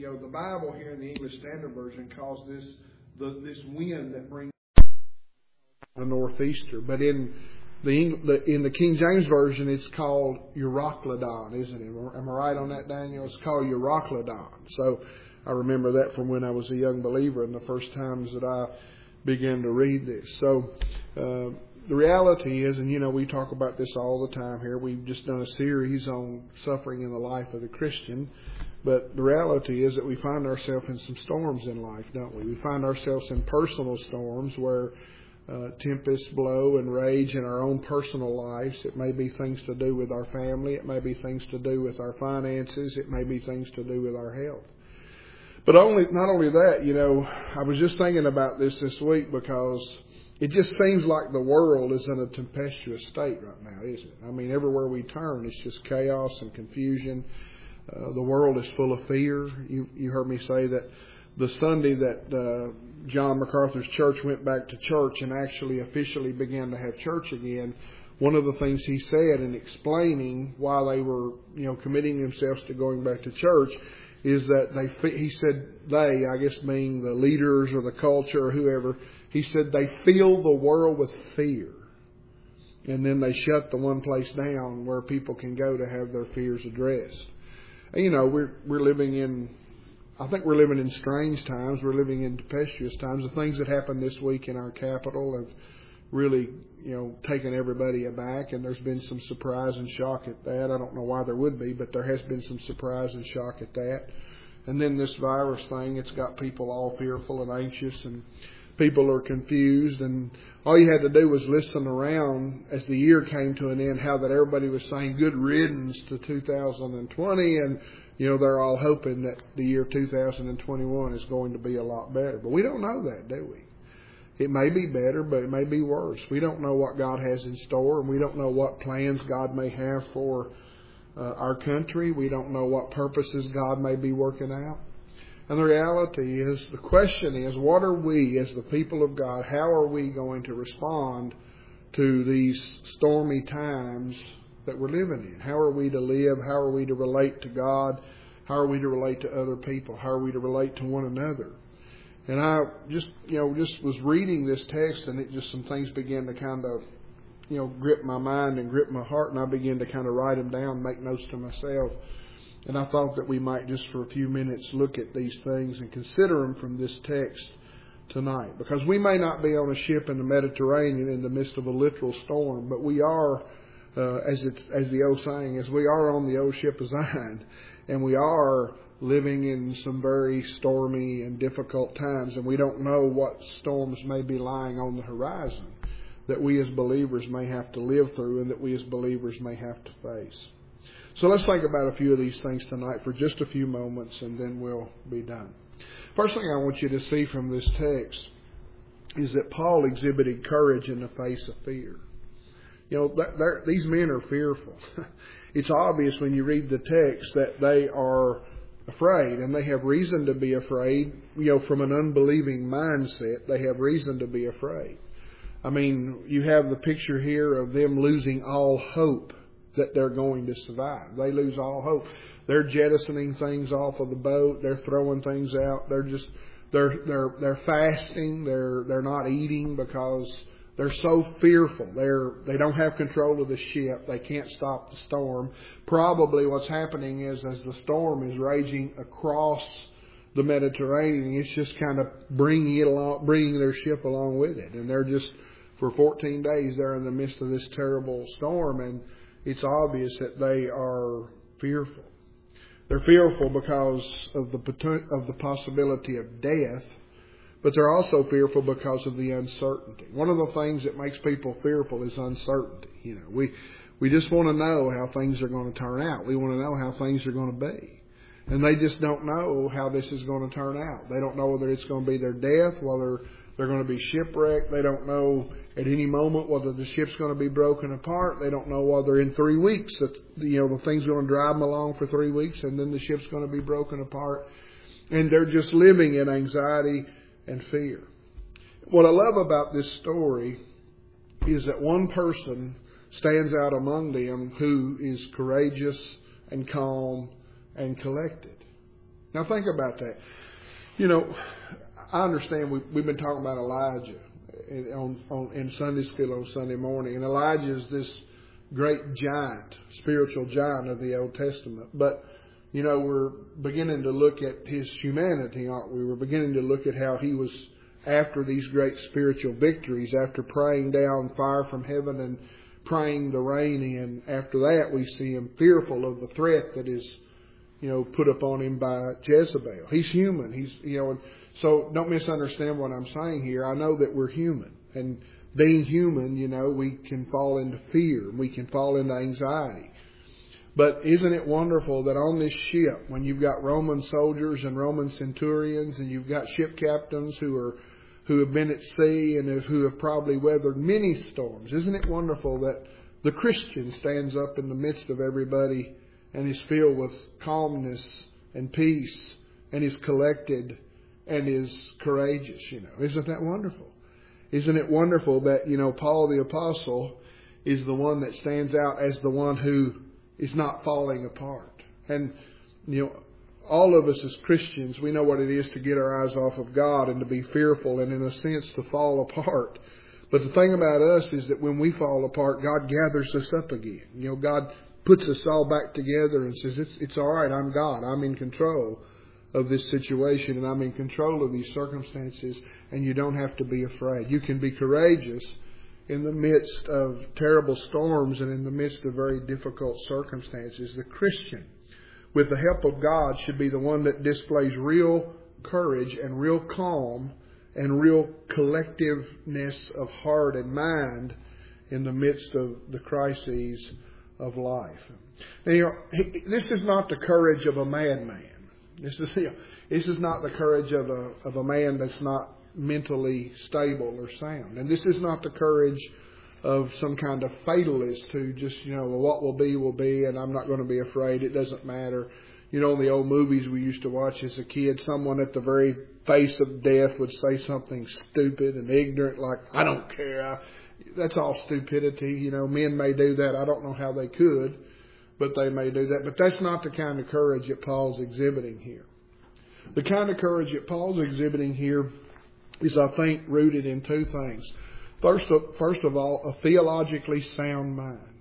the Bible here in the English Standard Version calls this wind that brings the northeaster, but in the King James Version it's called Euroclydon, isn't it? Am I right on that, Daniel? It's called Euroclydon. So I remember that from when I was a young believer and the first times that I began to read this. So the reality is, and we talk about this all the time here, we've just done a series on suffering in the life of the Christian, but the reality is that we find ourselves in some storms in life, don't we? We find ourselves in personal storms where tempests blow and rage in our own personal lives. It may be things to do with our family. It may be things to do with our finances. It may be things to do with our health. But not only that, I was just thinking about this week because it just seems like the world is in a tempestuous state right now, isn't it? I mean, everywhere we turn, it's just chaos and confusion. The world is full of fear. You heard me say that the Sunday that John MacArthur's church went back to church and actually officially began to have church again, one of the things he said in explaining why they were, committing themselves to going back to church is that he said they, I guess being the leaders or the culture or whoever, he said they fill the world with fear. And then they shut the one place down where people can go to have their fears addressed. And, we're living in, I think we're living in strange times. We're living in tempestuous times. The things that happened this week in our capital have really, taken everybody aback. And there's been some surprise and shock at that. I don't know why there would be, but there has been some surprise and shock at that. And then this virus thing, it's got people all fearful and anxious, and people are confused. And all you had to do was listen around as the year came to an end, how that everybody was saying good riddance to 2020. And, they're all hoping that the year 2021 is going to be a lot better. But we don't know that, do we? It may be better, but it may be worse. We don't know what God has in store, and we don't know what plans God may have for our country. We don't know what purposes God may be working out. And the reality is, the question is, what are we as the people of God, how are we going to respond to these stormy times that we're living in? How are we to live? How are we to relate to God? How are we to relate to other people? How are we to relate to one another? And I just was reading this text, and some things began to kind of, grip my mind and grip my heart, and I began to kind of write them down, make notes to myself. And I thought that we might just for a few minutes look at these things and consider them from this text tonight. Because we may not be on a ship in the Mediterranean in the midst of a literal storm, but we are, as the old saying is, we are on the old ship of Zion. And we are living in some very stormy and difficult times. And we don't know what storms may be lying on the horizon that we as believers may have to live through and that we as believers may have to face. So let's think about a few of these things tonight for just a few moments, and then we'll be done. First thing I want you to see from this text is that Paul exhibited courage in the face of fear. These men are fearful. It's obvious when you read the text that they are afraid, and they have reason to be afraid. From an unbelieving mindset, they have reason to be afraid. I mean, you have the picture here of them losing all hope that they're going to survive. They lose all hope. They're jettisoning things off of the boat. They're throwing things out. They're fasting. They're not eating because they're so fearful. They don't have control of the ship. They can't stop the storm. Probably what's happening is, as the storm is raging across the Mediterranean, it's just kind of bringing their ship along with it. And they're just, for 14 days, they're in the midst of this terrible storm, and it's obvious that they are fearful. They're fearful because of the possibility of death, but they're also fearful because of the uncertainty. One of the things that makes people fearful is uncertainty. We just want to know how things are going to turn out. We want to know how things are going to be. And they just don't know how this is going to turn out. They don't know whether it's going to be their death, whether they're going to be shipwrecked. They don't know at any moment whether the ship's going to be broken apart. They don't know whether in 3 weeks that the thing's going to drive them along for 3 weeks and then the ship's going to be broken apart. And they're just living in anxiety and fear. What I love about this story is that one person stands out among them who is courageous and calm and collected. Now think about that. You know, I understand we've been talking about Elijah in Sunday school on Sunday morning. And Elijah is this great giant, spiritual giant of the Old Testament. But, you know, we're beginning to look at his humanity, aren't we? We're beginning to look at how he was, after these great spiritual victories, after praying down fire from heaven and praying the rain in, after that we see him fearful of the threat that is, you know, put upon him by Jezebel. He's human. He's, you know, so don't misunderstand what I'm saying here. I know that we're human. And being human, you know, we can fall into fear. We can fall into anxiety. But isn't it wonderful that on this ship, when you've got Roman soldiers and Roman centurions, and you've got ship captains who have been at sea and who have probably weathered many storms, isn't it wonderful that the Christian stands up in the midst of everybody and is filled with calmness and peace and is collected and is courageous, you know? Isn't that wonderful? Isn't it wonderful that, you know, Paul the Apostle is the one that stands out as the one who is not falling apart? And, you know, all of us as Christians, we know what it is to get our eyes off of God and to be fearful and, in a sense, to fall apart. But the thing about us is that when we fall apart, God gathers us up again. You know, God puts us all back together and says, it's all right, I'm God. I'm in control of this situation and I'm in control of these circumstances, and you don't have to be afraid. You can be courageous in the midst of terrible storms and in the midst of very difficult circumstances. The Christian, with the help of God, should be the one that displays real courage and real calm and real collectiveness of heart and mind in the midst of the crises of life. Now, you know, this is not the courage of a madman. This is not the courage of a man that's not mentally stable or sound. And this is not the courage of some kind of fatalist who just, you know, well, what will be, and I'm not going to be afraid. It doesn't matter. You know, in the old movies we used to watch as a kid, someone at the very face of death would say something stupid and ignorant like, I don't care. That's all stupidity. You know, men may do that. I don't know how they could, but they may do that. But that's not the kind of courage that Paul's exhibiting here. The kind of courage that Paul's exhibiting here is, I think, rooted in two things. First of all, a theologically sound mind.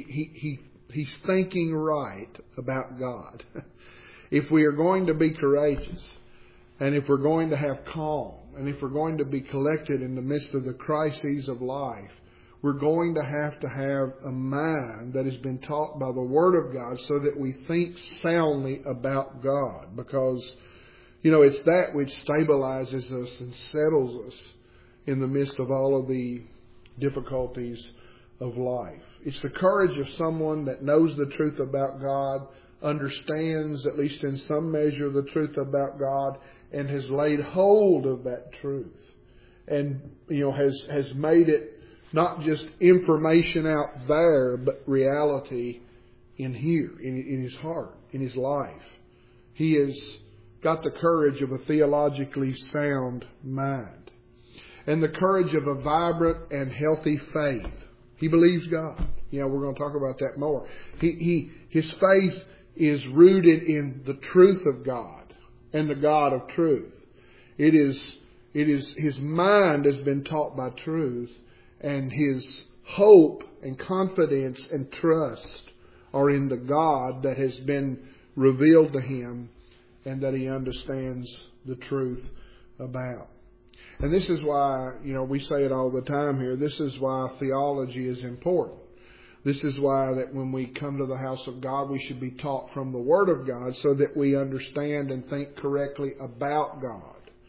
He's thinking right about God. If we are going to be courageous, and if we're going to have calm, and if we're going to be collected in the midst of the crises of life, we're going to have a mind that has been taught by the Word of God so that we think soundly about God. Because, you know, it's that which stabilizes us and settles us in the midst of all of the difficulties of life. It's the courage of someone that knows the truth about God, understands, at least in some measure, the truth about God, and has laid hold of that truth. And, you know, has made it not just information out there, but reality in here, in his heart, in his life. He has got the courage of a theologically sound mind. And the courage of a vibrant and healthy faith. He believes God. You know, we're going to talk about that more. His faith is rooted in the truth of God and the God of truth. It is his mind has been taught by truth, and his hope and confidence and trust are in the God that has been revealed to him and that he understands the truth about. And this is why, you know, we say it all the time here, this is why theology is important. This is why that when we come to the house of God, we should be taught from the Word of God so that we understand and think correctly about God.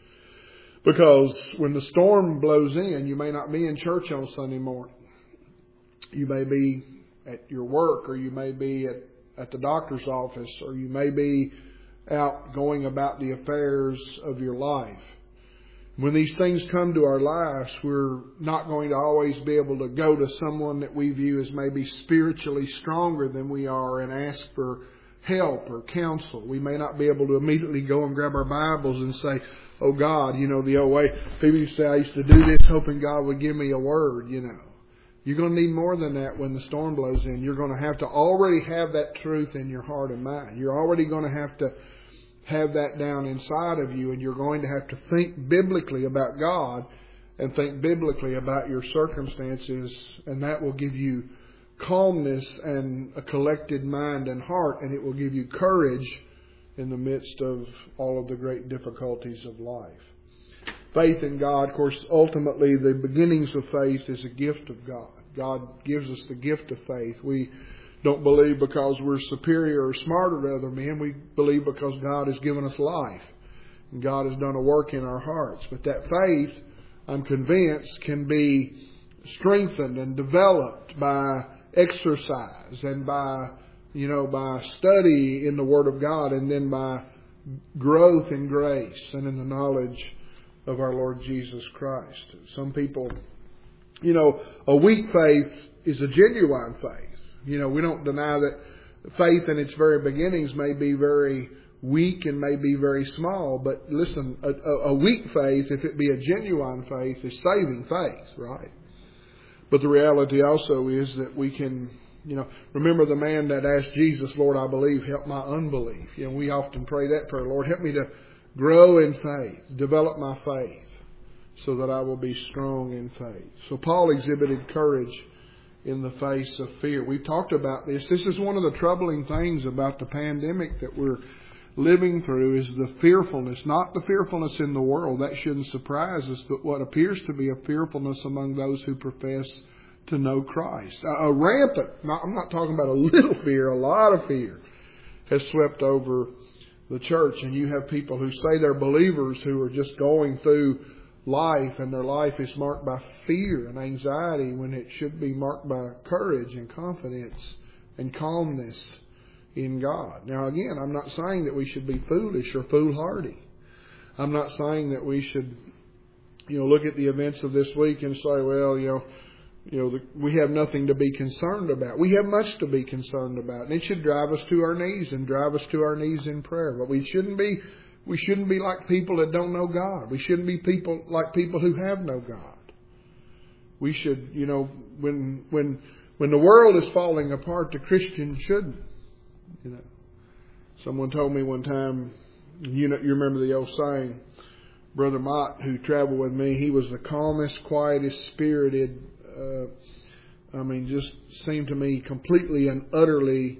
Because when the storm blows in, you may not be in church on Sunday morning. You may be at your work, or you may be at the doctor's office, or you may be out going about the affairs of your life. When these things come to our lives, we're not going to always be able to go to someone that we view as maybe spiritually stronger than we are and ask for help or counsel. We may not be able to immediately go and grab our Bibles and say, oh God, you know, the old way people used to say, I used to do this hoping God would give me a word, you know. You're going to need more than that when the storm blows in. You're going to have to already have that truth in your heart and mind. You're already going to have to have that down inside of you, and you're going to have to think biblically about God and think biblically about your circumstances, and that will give you calmness and a collected mind and heart, and it will give you courage in the midst of all of the great difficulties of life. Faith in God, of course, ultimately the beginnings of faith is a gift of God. God gives us the gift of faith. We don't believe because we're superior or smarter to other men. We believe because God has given us life. And God has done a work in our hearts. But that faith, I'm convinced, can be strengthened and developed by exercise and by study in the Word of God, and then by growth in grace and in the knowledge of our Lord Jesus Christ. Some people, a weak faith is a genuine faith. We don't deny that faith in its very beginnings may be very weak and may be very small. But listen, a weak faith, if it be a genuine faith, is saving faith, right? But the reality also is that we can, remember the man that asked Jesus, Lord, I believe, help my unbelief. We often pray that prayer, Lord, help me to grow in faith, develop my faith so that I will be strong in faith. So Paul exhibited courage in the face of fear. We've talked about this. This is one of the troubling things about the pandemic that we're living through, is the fearfulness, not the fearfulness in the world. That shouldn't surprise us, but what appears to be a fearfulness among those who profess to know Christ. A rampant, I'm not talking about a little fear, a lot of fear has swept over the church. And you have people who say they're believers who are just going through life, and their life is marked by fear and anxiety when it should be marked by courage and confidence and calmness in God. Now again, I'm not saying that we should be foolish or foolhardy. I'm not saying that we should, look at the events of this week and say, well, we have nothing to be concerned about. We have much to be concerned about, and it should drive us to our knees and drive us to our knees in prayer. But we shouldn't be like people that don't know God. We shouldn't be like people who have no God. We should, when the world is falling apart, the Christian shouldn't. Someone told me one time, you remember the old saying, Brother Mott, who traveled with me, he was the calmest, quietest, spirited, just seemed to me completely and utterly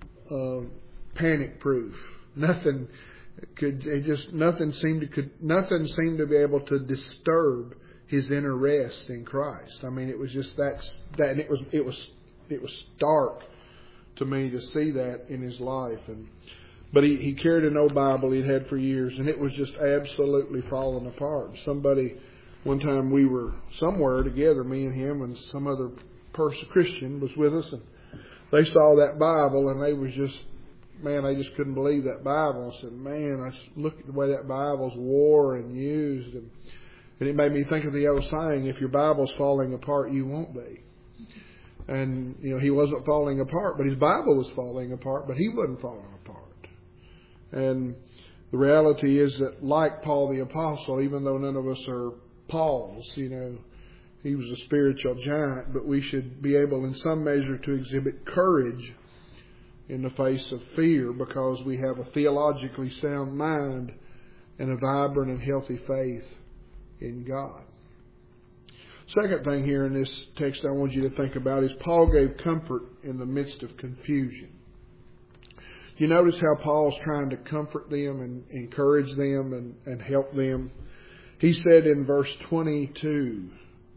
panic-proof. Nothing seemed to be able to disturb his inner rest in Christ. It was just that, and it was stark to me to see that in his life. But he carried an old Bible he'd had for years, and it was just absolutely falling apart. One time we were somewhere together, me and him, and some other Christian was with us, and they saw that Bible, and they just couldn't believe that Bible. I said, I looked at the way that Bible's wore and used, and it made me think of the old saying, if your Bible's falling apart, you won't be. And, he wasn't falling apart, but his Bible was falling apart, but he wasn't falling apart. And the reality is that, like Paul the Apostle, even though none of us are Pauls, he was a spiritual giant, but we should be able in some measure to exhibit courage in the face of fear, because we have a theologically sound mind and a vibrant and healthy faith in God. Second thing here in this text I want you to think about is Paul gave comfort in the midst of confusion. You notice how Paul's trying to comfort them and encourage them and help them. He said in verse 22,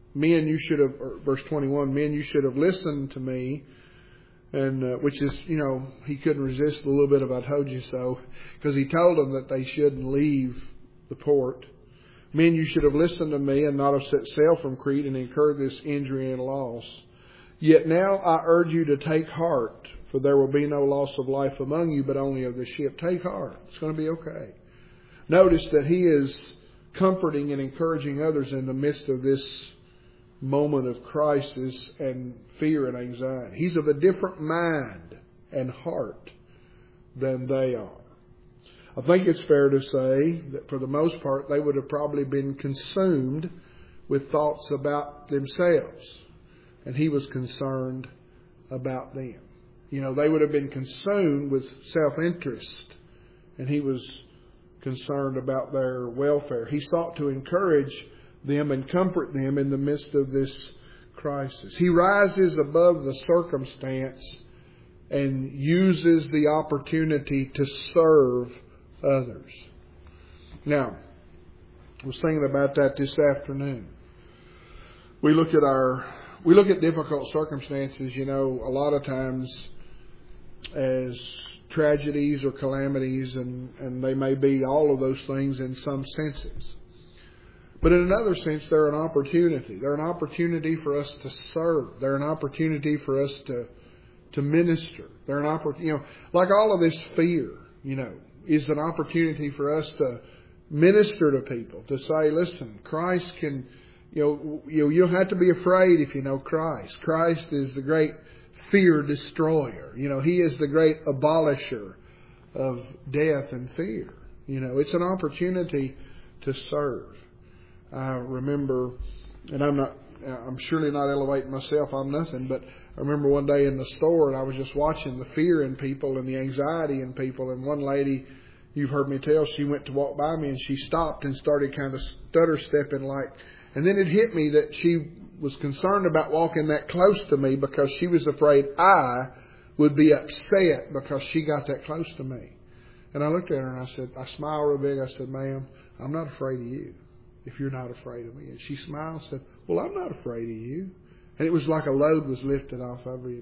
verse 21, men, you should have listened to me. And which is, he couldn't resist a little bit of I told you so, because he told them that they shouldn't leave the port. Men, you should have listened to me and not have set sail from Crete and incurred this injury and loss. Yet now I urge you to take heart, for there will be no loss of life among you, but only of the ship. Take heart. It's going to be okay. Notice that he is comforting and encouraging others in the midst of this moment of crisis and fear and anxiety. He's of a different mind and heart than they are. I think it's fair to say that for the most part they would have probably been consumed with thoughts about themselves, and he was concerned about them. They would have been consumed with self-interest, and he was concerned about their welfare. He sought to encourage them and comfort them in the midst of this crisis. He rises above the circumstance and uses the opportunity to serve others. Now, I was thinking about that this afternoon. We look at difficult circumstances, a lot of times as tragedies or calamities, and they may be all of those things in some senses. But in another sense, they're an opportunity. They're an opportunity for us to serve. They're an opportunity for us to minister. They're an opportunity, like all of this fear, is an opportunity for us to minister to people, to say, listen, Christ can, you don't have to be afraid if you know Christ. Christ is the great fear destroyer. He is the great abolisher of death and fear. It's an opportunity to serve. I remember, and I'm surely not elevating myself, I'm nothing, but I remember one day in the store and I was just watching the fear in people and the anxiety in people, and one lady, you've heard me tell, she went to walk by me and she stopped and started kind of stutter stepping and then it hit me that she was concerned about walking that close to me because she was afraid I would be upset because she got that close to me. And I looked at her and I smiled real big. I said, ma'am, I'm not afraid of you if you're not afraid of me. And she smiled and said, well, I'm not afraid of you. And it was like a load was lifted off of her.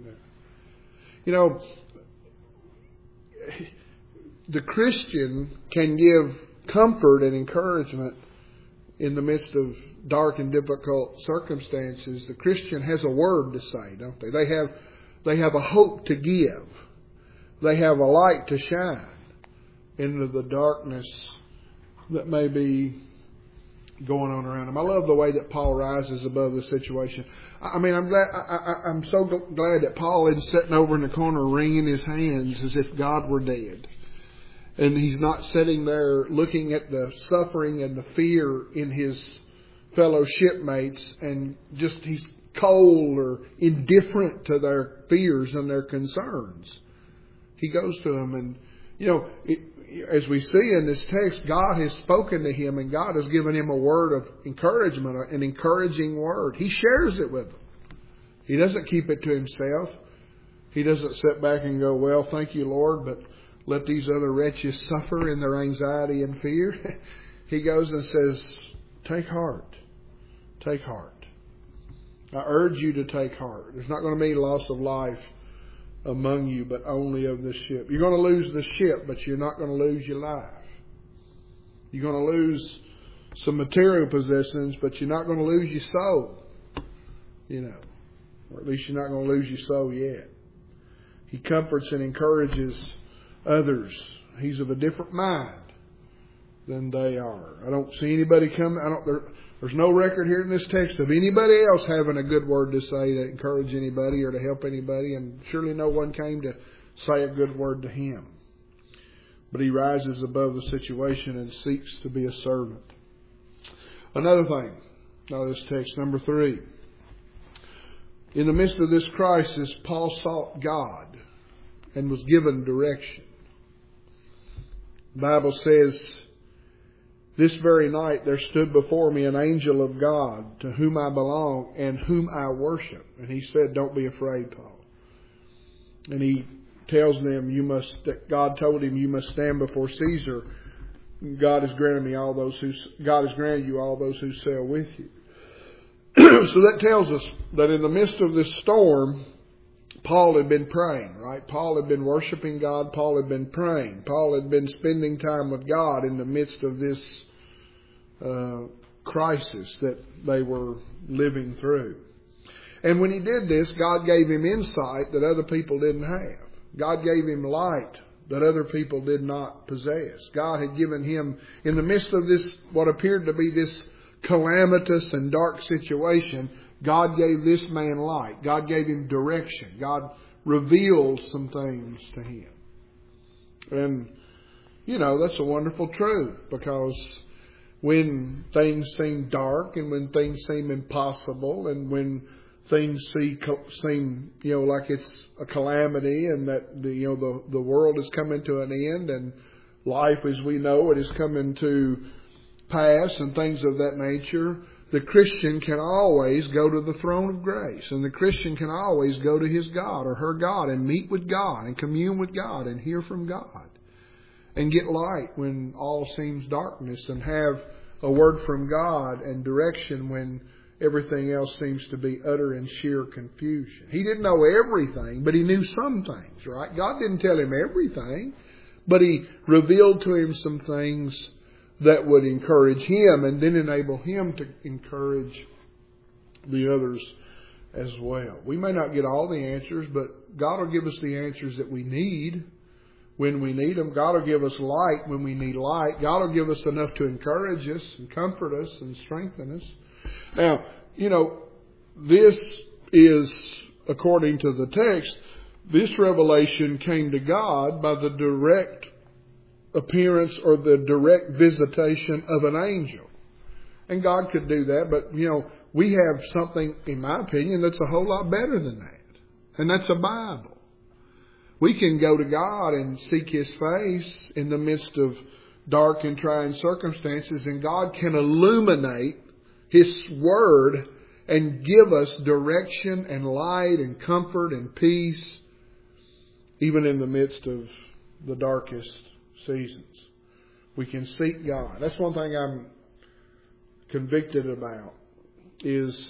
The Christian can give comfort and encouragement in the midst of dark and difficult circumstances. The Christian has a word to say, don't they? They have a hope to give. They have a light to shine into the darkness that may be going on around them. I love the way that Paul rises above the situation. I'm so glad that Paul isn't sitting over in the corner wringing his hands as if God were dead. And he's not sitting there looking at the suffering and the fear in his fellow shipmates and just he's cold or indifferent to their fears and their concerns. He goes to them and, as we see in this text, God has spoken to him and God has given him a word of encouragement, an encouraging word. He shares it with them. He doesn't keep it to himself. He doesn't sit back and go, well, thank you, Lord, but let these other wretches suffer in their anxiety and fear. He goes and says, take heart. Take heart. I urge you to take heart. There's not going to be loss of life among you, but only of the ship. You're going to lose the ship, but you're not going to lose your life. You're going to lose some material possessions, but you're not going to lose your soul. Or at least you're not going to lose your soul yet. He comforts and encourages others. He's of a different mind than they are. I don't see anybody come. There's no record here in this text of anybody else having a good word to say to encourage anybody or to help anybody, and surely no one came to say a good word to him. But he rises above the situation and seeks to be a servant. Another thing, now this text, number 3. In the midst of this crisis, Paul sought God and was given direction. The Bible says, this very night there stood before me an angel of God to whom I belong and whom I worship. And he said, don't be afraid, Paul. And he tells them that God told him, you must stand before Caesar. God has granted you all those who sail with you. So that tells us that in the midst of this storm, Paul had been praying, right? Paul had been worshiping God. Paul had been praying. Paul had been spending time with God in the midst of this crisis that they were living through. And when he did this, God gave him insight that other people didn't have. God gave him light that other people did not possess. God had given him, in the midst of this, what appeared to be this calamitous and dark situation, God gave this man light. God gave him direction. God revealed some things to him. And, that's a wonderful truth, because when things seem dark and when things seem impossible and when things seem like it's a calamity and that the world is coming to an end and life as we know it is coming to pass and things of that nature, the Christian can always go to the throne of grace. And the Christian can always go to his God or her God and meet with God and commune with God and hear from God. And get light when all seems darkness and have a word from God and direction when everything else seems to be utter and sheer confusion. He didn't know everything, but he knew some things, right? God didn't tell him everything, but he revealed to him some things that would encourage him and then enable him to encourage the others as well. We may not get all the answers, but God will give us the answers that we need when we need them. God will give us light when we need light. God will give us enough to encourage us and comfort us and strengthen us. Now, this is, according to the text, this revelation came to God by the direct appearance or the direct visitation of an angel. And God could do that, but, we have something, in my opinion, that's a whole lot better than that. And that's a Bible. We can go to God and seek His face in the midst of dark and trying circumstances, and God can illuminate His Word and give us direction and light and comfort and peace, even in the midst of the darkest seasons. We can seek God. That's one thing I'm convicted about is,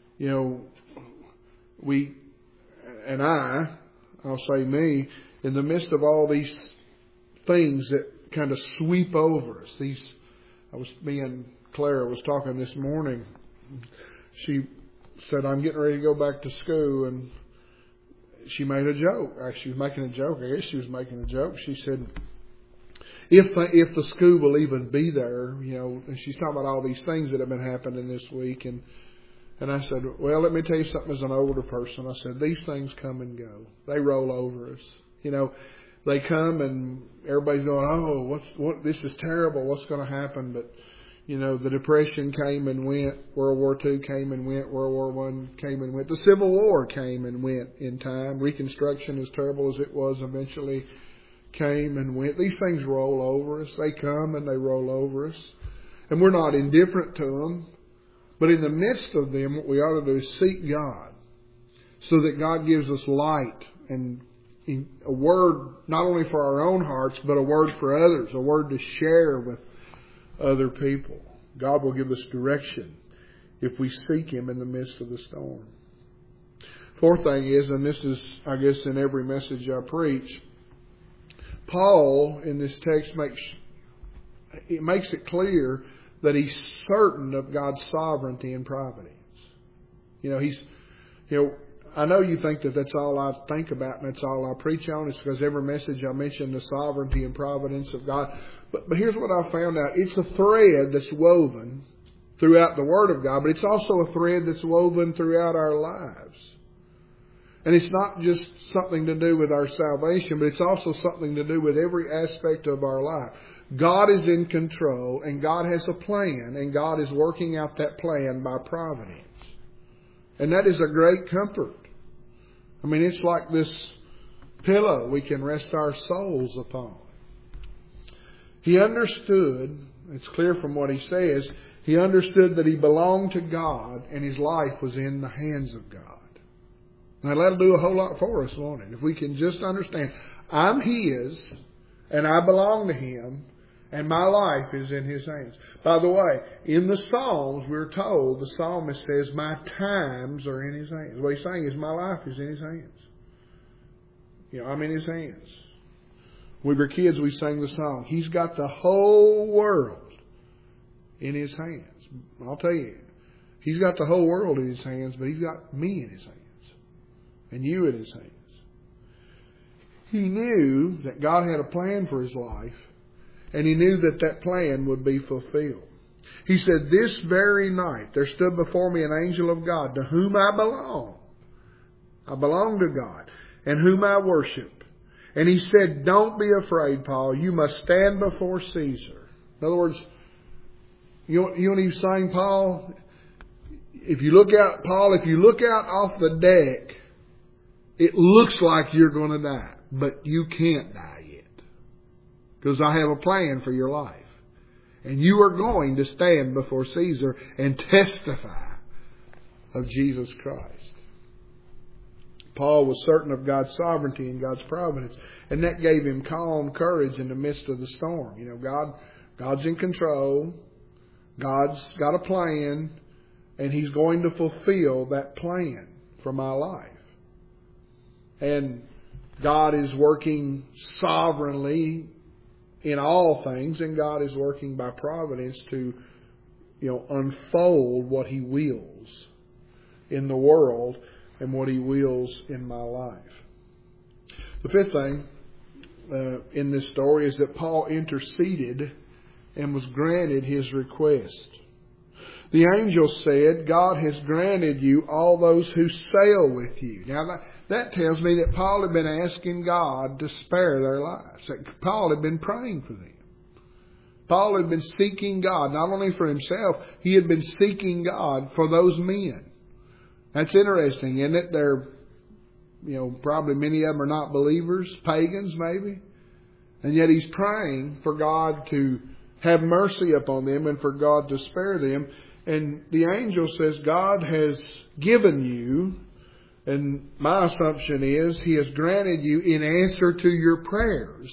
I'll say me, in the midst of all these things that kind of sweep over us. Me and Clara was talking this morning. She said, I'm getting ready to go back to school, and she made a joke. She was making a joke. I guess she was making a joke. She said, if the school will even be there, and she's talking about all these things that have been happening this week. And I said, well, let me tell you something as an older person. I said, these things come and go. They roll over us. They come and everybody's going, this is terrible. What's going to happen? But, the Depression came and went. World War II came and went. World War I came and went. The Civil War came and went in time. Reconstruction, as terrible as it was, eventually came and went. These things roll over us. They come and they roll over us. And we're not indifferent to them. But in the midst of them, what we ought to do is seek God so that God gives us light and a word not only for our own hearts, but a word for others, a word to share with other people. God will give us direction if we seek Him in the midst of the storm. Fourth thing is, and this is, I guess, in every message I preach, Paul in this text makes it clear that he's certain of God's sovereignty and providence. I know you think that that's all I think about and that's all I preach on. It's because every message I mention the sovereignty and providence of God. But here's what I found out. It's a thread that's woven throughout the Word of God, but it's also a thread that's woven throughout our lives. And it's not just something to do with our salvation, but it's also something to do with every aspect of our life. God is in control, and God has a plan, and God is working out that plan by providence. And that is a great comfort. It's like this pillow we can rest our souls upon. He understood, it's clear from what he says, he understood that he belonged to God and his life was in the hands of God. Now that'll do a whole lot for us, won't it? If we can just understand, I'm His and I belong to Him and my life is in His hands. By the way, in the Psalms we're told, the psalmist says, my times are in His hands. What he's saying is my life is in His hands. I'm in His hands. When we were kids, we sang the song, He's got the whole world in His hands. I'll tell you, He's got the whole world in His hands, but He's got me in His hands. And you in His hands. He knew that God had a plan for his life, and he knew that that plan would be fulfilled. He said, this very night there stood before me an angel of God, to whom I belong. I belong to God, and whom I worship. And he said, don't be afraid, Paul. You must stand before Caesar. In other words, you know what he's saying, Paul? If you look out off the deck, it looks like you're going to die. But you can't die yet. because I have a plan for your life. And you are going to stand before Caesar and testify of Jesus Christ. Paul was certain of God's sovereignty and God's providence, and that gave him calm courage in the midst of the storm. You know, God's in control. God's got a plan, and He's going to fulfill that plan for my life. And God is working sovereignly in all things, and God is working by providence to, unfold what He wills in the world and what He wills in my life. The fifth thing in this story is that Paul interceded and was granted his request. The angel said, God has granted you all those who sail with you. Now that tells me that Paul had been asking God to spare their lives. That Paul had been praying for them. Paul had been seeking God, not only for himself, he had been seeking God for those men. That's interesting, isn't it? They're, probably many of them are not believers, pagans maybe. And yet he's praying for God to have mercy upon them and for God to spare them. And the angel says, God has given you, and my assumption is He has granted you in answer to your prayers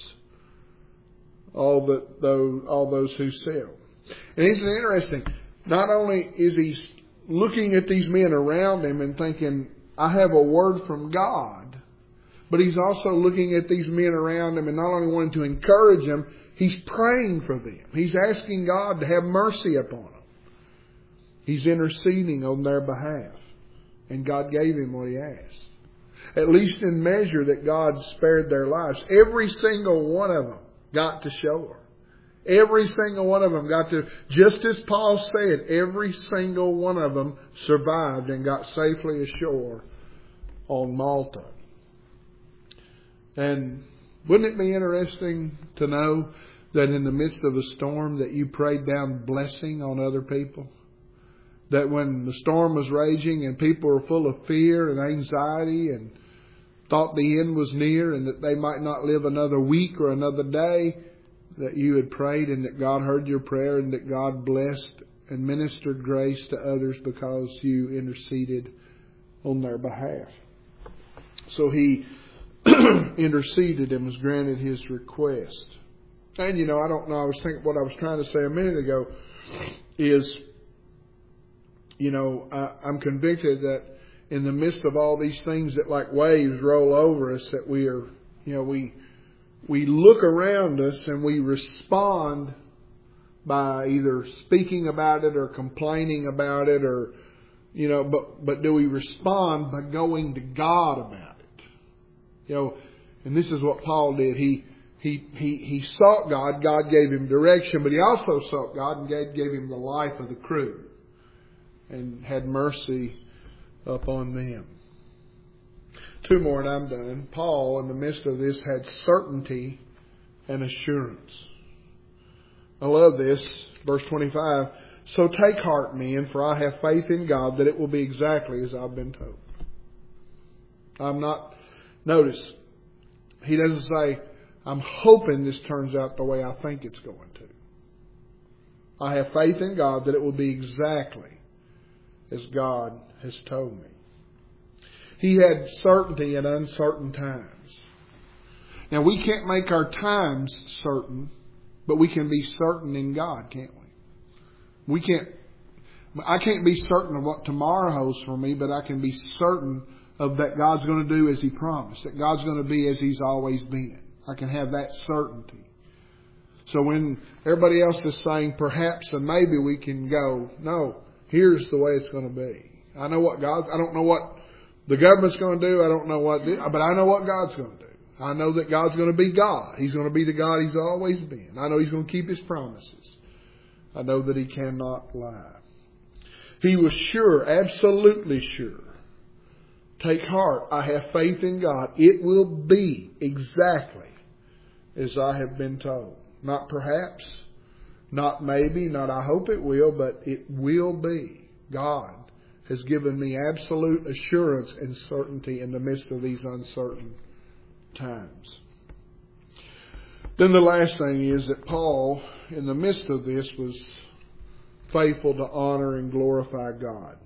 all those who sail. And isn't it interesting? Not only is he looking at these men around him and thinking, I have a word from God, but he's also looking at these men around him and not only wanting to encourage them, he's praying for them. He's asking God to have mercy upon them. He's interceding on their behalf. And God gave him what he asked. At least in measure that God spared their lives. Every single one of them got to shore. Every single one of them got to, just as Paul said, every single one of them survived and got safely ashore on Malta. And wouldn't it be interesting to know that in the midst of a storm that you prayed down blessing on other people? That when the storm was raging and people were full of fear and anxiety and thought the end was near and that they might not live another week or another day, that you had prayed and that God heard your prayer and that God blessed and ministered grace to others because you interceded on their behalf. So he interceded and was granted his request. And I don't know, I was thinking what I was trying to say a minute ago is, I'm convicted that in the midst of all these things that like waves roll over us, that we are, we look around us and we respond by either speaking about it or complaining about it or, but do we respond by going to God about it? And this is what Paul did. He sought God. God gave him direction, but he also sought God and God gave him the life of the crew and had mercy upon them. Two more and I'm done. Paul, in the midst of this, had certainty and assurance. I love this. Verse 25. So take heart, men, for I have faith in God that it will be exactly as I've been told. Notice, he doesn't say, I'm hoping this turns out the way I think it's going to. I have faith in God that it will be exactly as God has told me. He had certainty in uncertain times. Now, we can't make our times certain, but we can be certain in God, can't we? I can't be certain of what tomorrow holds for me, but I can be certain of that God's going to do as He promised, that God's going to be as He's always been. I can have that certainty. So when everybody else is saying perhaps and maybe, we can go, no, here's the way it's going to be. I don't know what the government's going to do. I don't know but I know what God's going to do. I know that God's going to be God. He's going to be the God He's always been. I know He's going to keep His promises. I know that He cannot lie. He was sure, absolutely sure. Take heart. I have faith in God. It will be exactly as I have been told. Not perhaps, not maybe, not I hope it will, but it will be. God has given me absolute assurance and certainty in the midst of these uncertain times. Then the last thing is that Paul, in the midst of this, was faithful to honor and glorify God.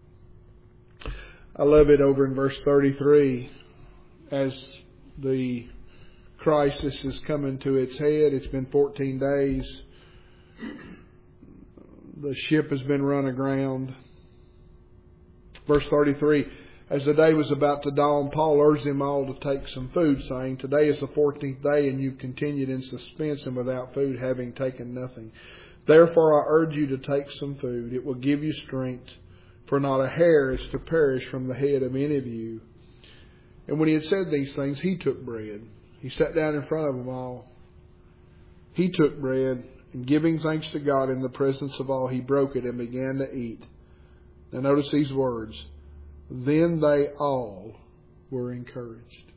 I love it over in verse 33 as the crisis is coming to its head. It's been 14 days. The ship has been run aground. Verse 33, as the day was about to dawn, Paul urged them all to take some food, saying, today is the 14th day, and you've continued in suspense and without food, having taken nothing. Therefore I urge you to take some food. It will give you strength, for not a hair is to perish from the head of any of you. And when he had said these things, he took bread. He sat down in front of them all. He took bread, and giving thanks to God in the presence of all, he broke it and began to eat. Now notice these words. Then they all were encouraged.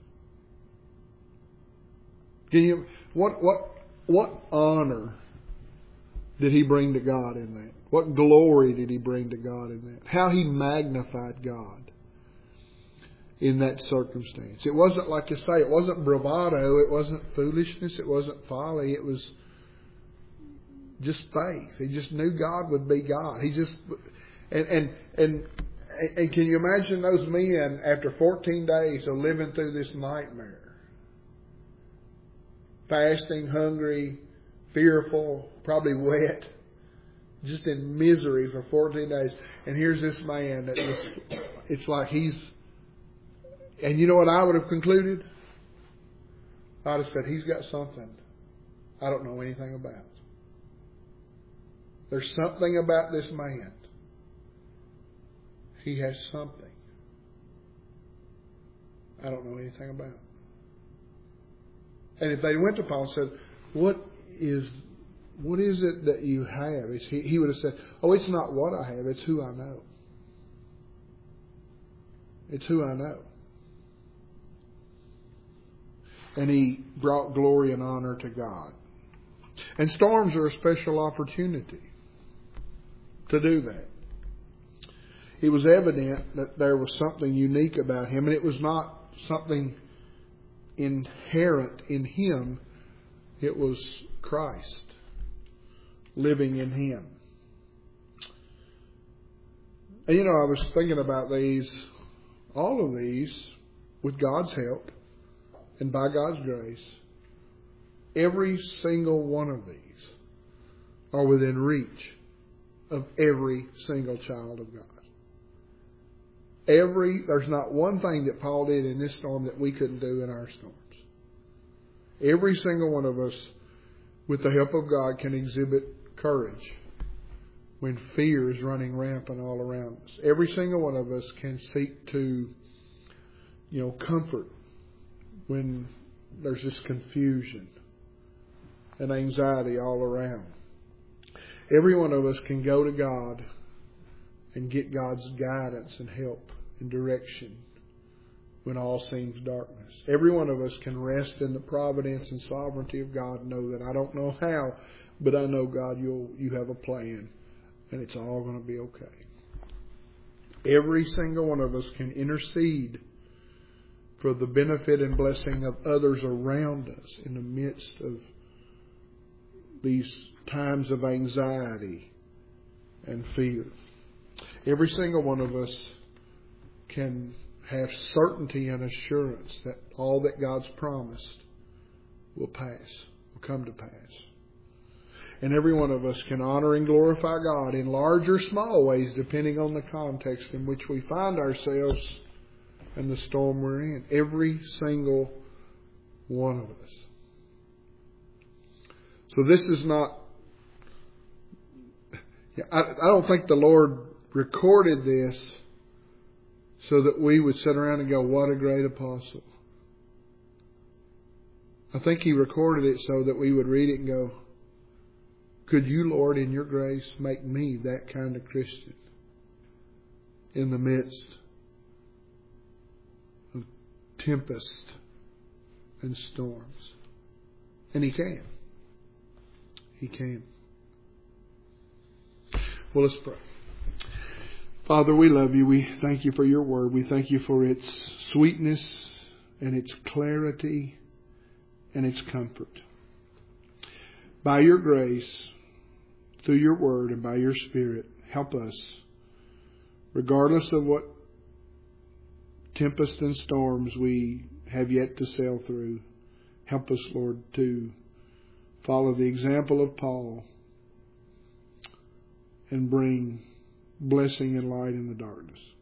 What honor did he bring to God in that? What glory did he bring to God in that? How he magnified God in that circumstance. It wasn't, like you say, it wasn't bravado, it wasn't foolishness, it wasn't folly, it was just faith. He just knew God would be God. He just and can you imagine those men after 14 days of living through this nightmare? Fasting, hungry, fearful, probably wet, just in misery for 14 days. And here's this man that it's like he's, and you know what I would have concluded? I'd have said, he's got something I don't know anything about. There's something about this man. He has something I don't know anything about. And if they went to Paul and said, what is it that you have? He would have said, oh, it's not what I have, it's who I know. It's who I know. And he brought glory and honor to God. And storms are a special opportunity to do that. It was evident that there was something unique about him, and it was not something inherent in him. It was Christ living in him. And you know, I was thinking about all of these, with God's help and by God's grace. Every single one of these are within reach of every single child of God. There's not one thing that Paul did in this storm that we couldn't do in our storms. Every single one of us, with the help of God, can exhibit courage when fear is running rampant all around us. Every single one of us can seek to, comfort when there's this confusion and anxiety all around. Every one of us can go to God and get God's guidance and help and direction when all seems darkness. Every one of us can rest in the providence and sovereignty of God and know that I don't know how, but I know, God, you have a plan and it's all going to be okay. Every single one of us can intercede for the benefit and blessing of others around us in the midst of these times of anxiety and fear. Every single one of us can have certainty and assurance that all that God's promised will come to pass. And every one of us can honor and glorify God in large or small ways, depending on the context in which we find ourselves and the storm we're in. Every single one of us. So this is not... I don't think the Lord recorded this so that we would sit around and go, what a great apostle. I think He recorded it so that we would read it and go, could you, Lord, in your grace, make me that kind of Christian in the midst of tempest and storms? And He can. He can. Well, let's pray. Father, we love you. We thank you for your word. We thank you for its sweetness and its clarity and its comfort. by your grace, through your word and by your Spirit, help us, regardless of what tempests and storms we have yet to sail through. Help us, Lord, to follow the example of Paul and bring blessing and light in the darkness.